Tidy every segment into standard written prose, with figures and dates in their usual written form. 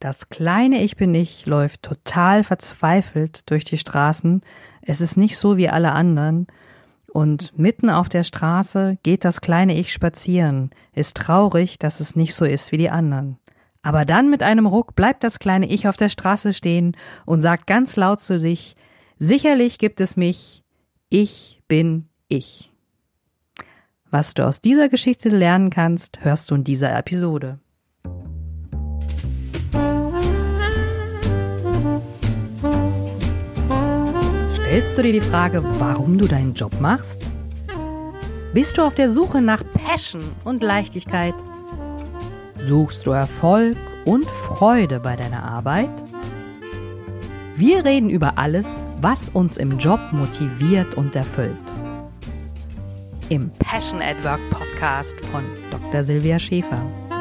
Das kleine Ich bin ich läuft total verzweifelt durch die Straßen. Es ist nicht so wie alle anderen. Und mitten auf der Straße geht das kleine Ich spazieren, ist traurig, dass es nicht so ist wie die anderen. Aber dann mit einem Ruck bleibt das kleine Ich auf der Straße stehen und sagt ganz laut zu sich: Sicherlich gibt es mich, ich bin ich. Was du aus dieser Geschichte lernen kannst, hörst du in dieser Episode. Stellst du dir die Frage, warum du deinen Job machst? Bist du auf der Suche nach Passion und Leichtigkeit? Suchst du Erfolg und Freude bei deiner Arbeit? Wir reden über alles, was uns im Job motiviert und erfüllt. Im Passion at Work Podcast von Dr. Silvia Schäfer.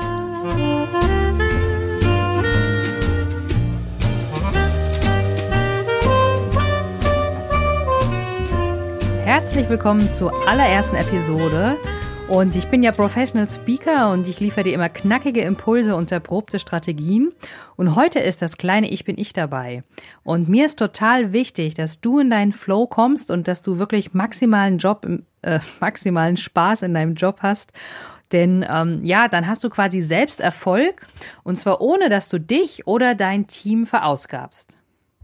Herzlich willkommen zur allerersten Episode. Und ich bin ja Professional Speaker und ich liefere dir immer knackige Impulse und erprobte Strategien. Und heute ist das kleine Ich bin ich dabei. Und mir ist total wichtig, dass du in deinen Flow kommst und dass du wirklich maximalen Spaß in deinem Job hast. Denn dann hast du quasi selbst Erfolg und zwar ohne, dass du dich oder dein Team verausgabst.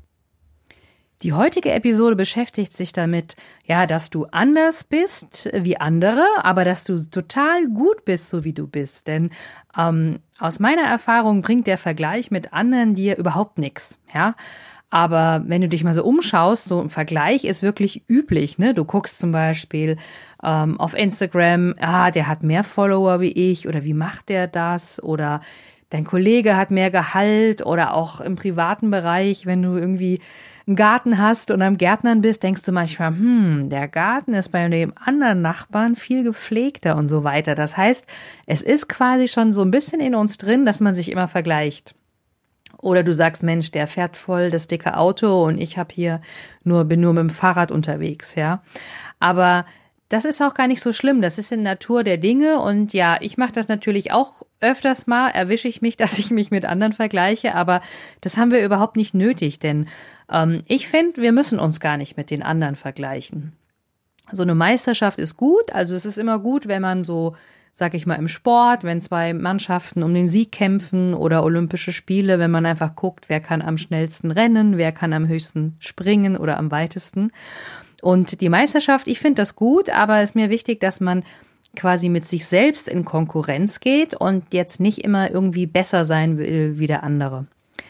Die heutige Episode beschäftigt sich damit, dass du anders bist wie andere, aber dass du total gut bist, so wie du bist. Denn aus meiner Erfahrung bringt der Vergleich mit anderen dir überhaupt nichts. Ja? Aber wenn du dich mal so umschaust, so ein Vergleich ist wirklich üblich. Ne? Du guckst zum Beispiel auf Instagram, der hat mehr Follower wie ich oder wie macht der das? Oder dein Kollege hat mehr Gehalt oder auch im privaten Bereich, wenn du irgendwie einen Garten hast und am Gärtnern bist, denkst du manchmal, der Garten ist bei dem anderen Nachbarn viel gepflegter und so weiter. Das heißt, es ist quasi schon so ein bisschen in uns drin, dass man sich immer vergleicht. Oder du sagst, Mensch, der fährt voll das dicke Auto und ich bin nur mit dem Fahrrad unterwegs, ja. Aber das ist auch gar nicht so schlimm. Das ist in der Natur der Dinge und ja, ich mache das natürlich auch öfters mal, erwische ich mich, dass ich mich mit anderen vergleiche, aber das haben wir überhaupt nicht nötig, denn ich finde, wir müssen uns gar nicht mit den anderen vergleichen. So eine Meisterschaft ist gut, also es ist immer gut, wenn man so, sag ich mal, im Sport, wenn zwei Mannschaften um den Sieg kämpfen oder Olympische Spiele, wenn man einfach guckt, wer kann am schnellsten rennen, wer kann am höchsten springen oder am weitesten. Und die Meisterschaft, ich finde das gut, aber es ist mir wichtig, dass man quasi mit sich selbst in Konkurrenz geht und jetzt nicht immer irgendwie besser sein will wie der andere.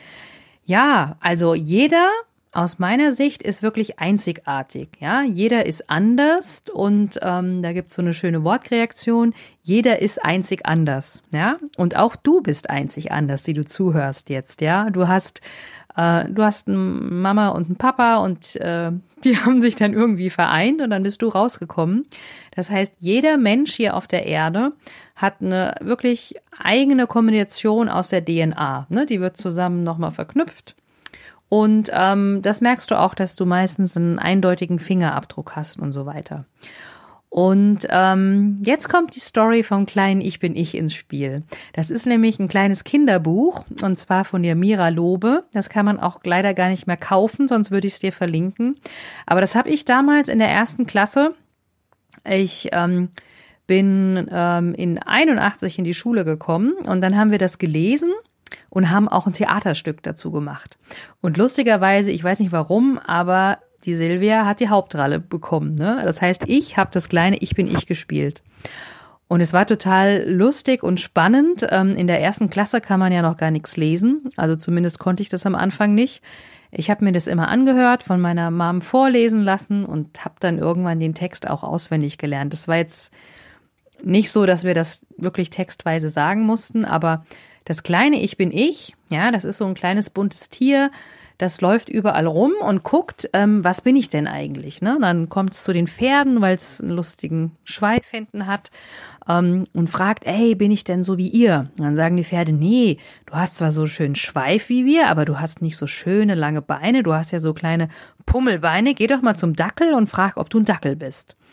Ja, also jeder aus meiner Sicht ist wirklich einzigartig. Ja, jeder ist anders und da gibt es so eine schöne Wortkreation. Jeder ist einzig anders. Ja, und auch du bist einzig anders, die du zuhörst jetzt. Ja, du hast eine Mama und einen Papa und die haben sich dann irgendwie vereint und dann bist du rausgekommen. Das heißt, jeder Mensch hier auf der Erde hat eine wirklich eigene Kombination aus der DNA. Ne? Die wird zusammen nochmal verknüpft. Und das merkst du auch, dass du meistens einen eindeutigen Fingerabdruck hast und so weiter. Und jetzt kommt die Story vom kleinen Ich bin ich ins Spiel. Das ist nämlich ein kleines Kinderbuch und zwar von der Mira Lobe. Das kann man auch leider gar nicht mehr kaufen, sonst würde ich es dir verlinken. Aber das habe ich damals in der 1. Klasse. Ich bin in 81 in die Schule gekommen und dann haben wir das gelesen und haben auch ein Theaterstück dazu gemacht. Und lustigerweise, ich weiß nicht warum, aber die Silvia hat die Hauptrolle bekommen. Ne? Das heißt, ich habe das kleine Ich bin ich gespielt. Und es war total lustig und spannend. In der 1. Klasse kann man ja noch gar nichts lesen. Also zumindest konnte ich das am Anfang nicht. Ich habe mir das immer angehört, von meiner Mom vorlesen lassen und habe dann irgendwann den Text auch auswendig gelernt. Das war jetzt nicht so, dass wir das wirklich textweise sagen mussten, aber das kleine Ich bin ich, ja, das ist so ein kleines buntes Tier, das läuft überall rum und guckt, was bin ich denn eigentlich? Ne? Dann kommt es zu den Pferden, weil es einen lustigen Schweif hinten hat und fragt, ey, bin ich denn so wie ihr? Und dann sagen die Pferde, nee, du hast zwar so schön Schweif wie wir, aber du hast nicht so schöne, lange Beine, du hast ja so kleine Pummelbeine, geh doch mal zum Dackel und frag, ob du ein Dackel bist.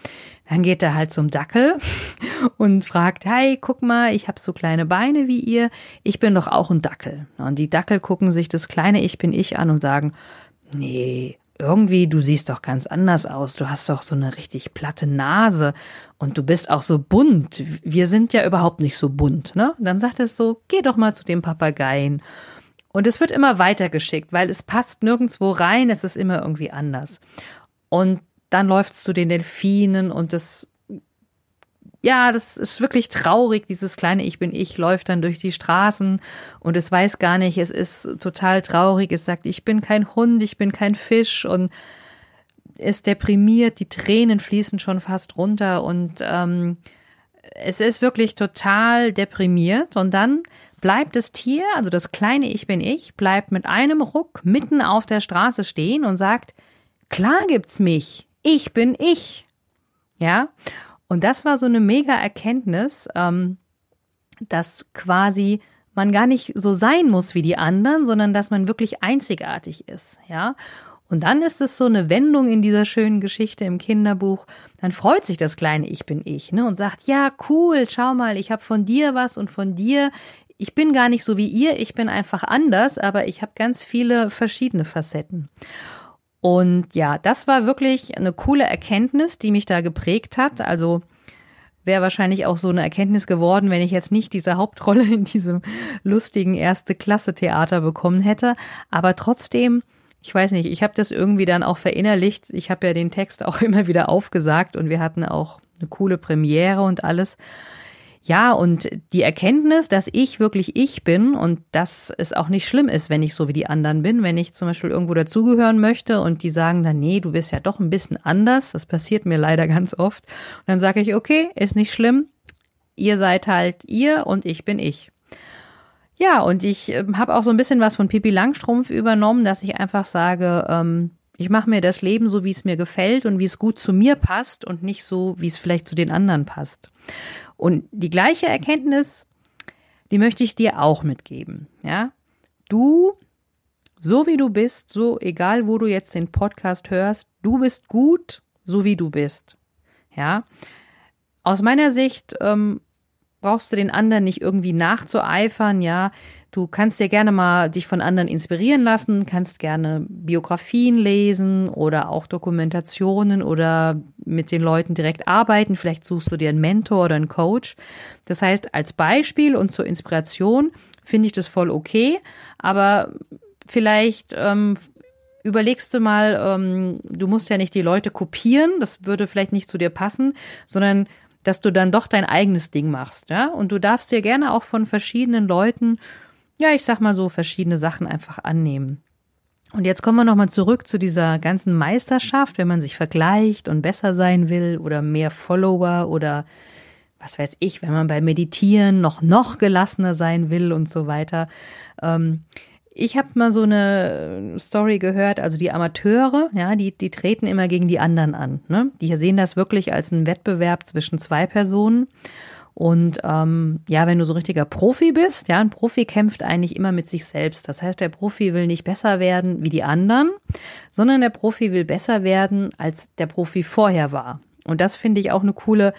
Dann geht er halt zum Dackel und fragt, hey, guck mal, ich habe so kleine Beine wie ihr, ich bin doch auch ein Dackel. Und die Dackel gucken sich das kleine Ich bin ich an und sagen, nee, irgendwie, du siehst doch ganz anders aus, du hast doch so eine richtig platte Nase und du bist auch so bunt, wir sind ja überhaupt nicht so bunt, ne? Dann sagt es so, geh doch mal zu den Papageien. Und es wird immer weitergeschickt, weil es passt nirgendwo rein, es ist immer irgendwie anders. Und dann läuft es zu den Delfinen und das ist wirklich traurig. Dieses kleine Ich bin ich läuft dann durch die Straßen und es weiß gar nicht, es ist total traurig. Es sagt, ich bin kein Hund, ich bin kein Fisch und ist deprimiert, die Tränen fließen schon fast runter und es ist wirklich total deprimiert. Und dann bleibt das Tier, also das kleine Ich bin ich, bleibt mit einem Ruck mitten auf der Straße stehen und sagt, klar gibt's mich. Ich bin ich. Ja, und das war so eine mega Erkenntnis, dass quasi man gar nicht so sein muss wie die anderen, sondern dass man wirklich einzigartig ist. Ja, und dann ist es so eine Wendung in dieser schönen Geschichte im Kinderbuch. Dann freut sich das kleine Ich bin ich, ne, und sagt, ja, cool, schau mal, ich habe von dir was und von dir. Ich bin gar nicht so wie ihr, ich bin einfach anders, aber ich habe ganz viele verschiedene Facetten. Und ja, das war wirklich eine coole Erkenntnis, die mich da geprägt hat. Also wäre wahrscheinlich auch so eine Erkenntnis geworden, wenn ich jetzt nicht diese Hauptrolle in diesem lustigen Erste-Klasse-Theater bekommen hätte. Aber trotzdem, ich weiß nicht, ich habe das irgendwie dann auch verinnerlicht. Ich habe ja den Text auch immer wieder aufgesagt und wir hatten auch eine coole Premiere und alles. Ja, und die Erkenntnis, dass ich wirklich ich bin und dass es auch nicht schlimm ist, wenn ich so wie die anderen bin, wenn ich zum Beispiel irgendwo dazugehören möchte und die sagen dann, nee, du bist ja doch ein bisschen anders, das passiert mir leider ganz oft. Und dann sage ich, okay, ist nicht schlimm, ihr seid halt ihr und ich bin ich. Ja, und ich habe auch so ein bisschen was von Pippi Langstrumpf übernommen, dass ich einfach sage, ich mache mir das Leben so, wie es mir gefällt und wie es gut zu mir passt und nicht so, wie es vielleicht zu den anderen passt. Und die gleiche Erkenntnis, die möchte ich dir auch mitgeben. Ja? Du, so wie du bist, so egal wo du jetzt den Podcast hörst, du bist gut, so wie du bist. Ja? Aus meiner Sicht brauchst du den anderen nicht irgendwie nachzueifern, ja. Du kannst dir gerne mal dich von anderen inspirieren lassen, kannst gerne Biografien lesen oder auch Dokumentationen oder mit den Leuten direkt arbeiten. Vielleicht suchst du dir einen Mentor oder einen Coach. Das heißt, als Beispiel und zur Inspiration finde ich das voll okay, aber vielleicht überlegst du mal, du musst ja nicht die Leute kopieren, das würde vielleicht nicht zu dir passen, sondern dass du dann doch dein eigenes Ding machst, ja? Und du darfst dir gerne auch von verschiedenen Leuten, ja, ich sag mal so, verschiedene Sachen einfach annehmen. Und jetzt kommen wir nochmal zurück zu dieser ganzen Meisterschaft, wenn man sich vergleicht und besser sein will oder mehr Follower oder was weiß ich, wenn man beim Meditieren noch gelassener sein will und so weiter. Ich habe mal so eine Story gehört, also die Amateure, ja, die treten immer gegen die anderen an. Ne? Die sehen das wirklich als einen Wettbewerb zwischen zwei Personen. Und ja, wenn du so richtiger Profi bist, ja, ein Profi kämpft eigentlich immer mit sich selbst. Das heißt, der Profi will nicht besser werden wie die anderen, sondern der Profi will besser werden, als der Profi vorher war. Und das finde ich auch eine coole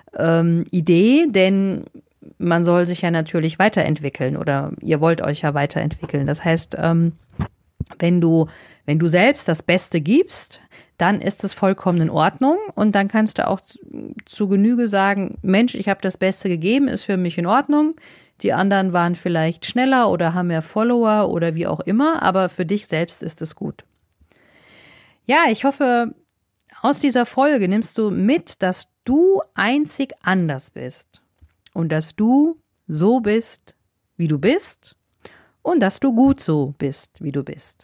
Idee, denn man soll sich ja natürlich weiterentwickeln oder ihr wollt euch ja weiterentwickeln. Das heißt, wenn du selbst das Beste gibst, dann ist es vollkommen in Ordnung und dann kannst du auch zu Genüge sagen, Mensch, ich habe das Beste gegeben, ist für mich in Ordnung. Die anderen waren vielleicht schneller oder haben mehr Follower oder wie auch immer, aber für dich selbst ist es gut. Ja, ich hoffe, aus dieser Folge nimmst du mit, dass du einzig anders bist. Und dass du so bist, wie du bist und dass du gut so bist, wie du bist.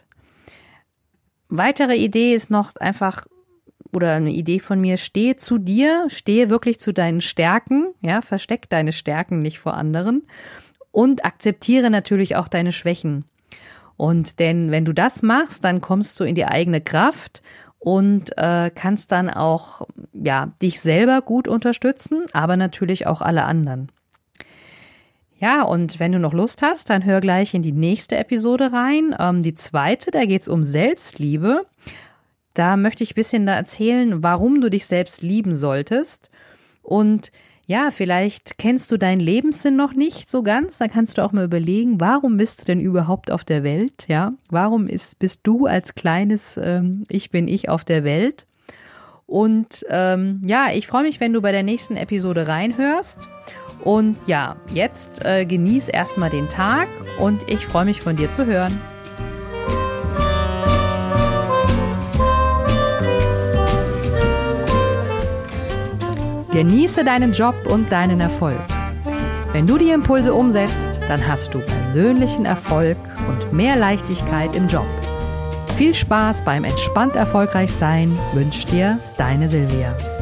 Weitere Idee ist noch einfach, oder eine Idee von mir, stehe zu dir, stehe wirklich zu deinen Stärken, ja, versteck deine Stärken nicht vor anderen und akzeptiere natürlich auch deine Schwächen. Und denn wenn du das machst, dann kommst du in die eigene Kraft und kannst dann auch ja, dich selber gut unterstützen, aber natürlich auch alle anderen. Ja, und wenn du noch Lust hast, dann hör gleich in die nächste Episode rein. Die zweite, da geht es um Selbstliebe. da möchte ich ein bisschen da erzählen, warum du dich selbst lieben solltest. Und ja, vielleicht kennst du deinen Lebenssinn noch nicht so ganz. Dann kannst du auch mal überlegen, warum bist du denn überhaupt auf der Welt? Ja, warum bist du als kleines Ich bin ich auf der Welt? Und ja, ich freue mich, wenn du bei der nächsten Episode reinhörst. Und ja, jetzt genieß erstmal den Tag und ich freue mich, von dir zu hören. Genieße deinen Job und deinen Erfolg. Wenn du die Impulse umsetzt, dann hast du persönlichen Erfolg und mehr Leichtigkeit im Job. Viel Spaß beim entspannt erfolgreich sein wünscht dir deine Silvia.